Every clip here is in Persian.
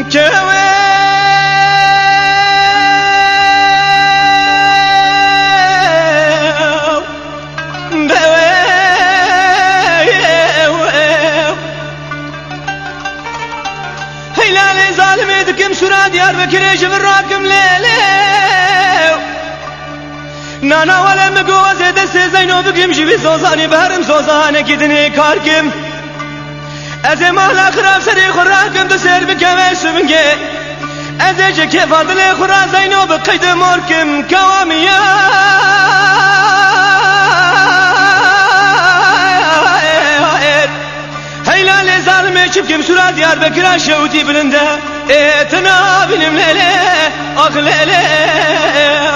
هيلالي ظالمي دكم سورا ديار بكريش براكم ليلي نانا ولا مقوزي دستي زينو بكم جيبي زوزاني بهرم زوزاني كدني كاركم ازي مهلا خراب سري خراكم دسير بكم سبنجي ازي جكي فاضلي خرا زينو بقيد موركم كواميا هيلالي ظالمي شبكم سورا ديار بكرا شوتي بلنده اتنا بنم ليلي اخ ليلي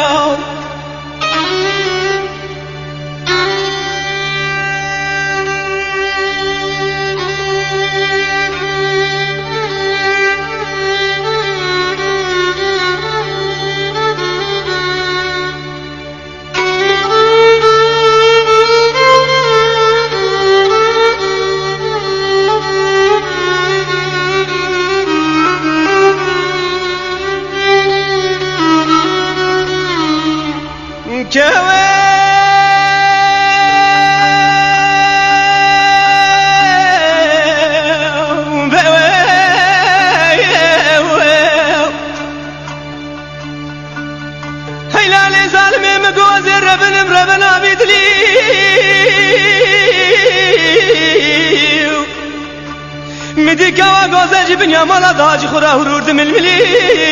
هيلالي ظالمي مقوزي ربنا بيدلي مديكا وقوزي جبن يا مالا داج خورا هرورد من الملي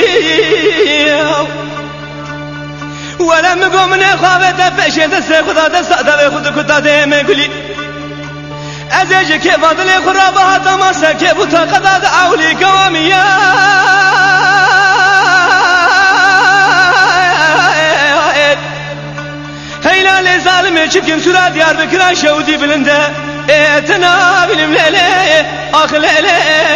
ولا مقو من خوابه فشي دسي خدا دسا خود كتا ديمي قلي ازيجي كيف اضلي خرابها تماسا كيف تقدا دعولي قواميا هيلالي ظالمي شبكم سورا ديار بكرا شودي بلنده اتنا بلم ليلي اخ ليلي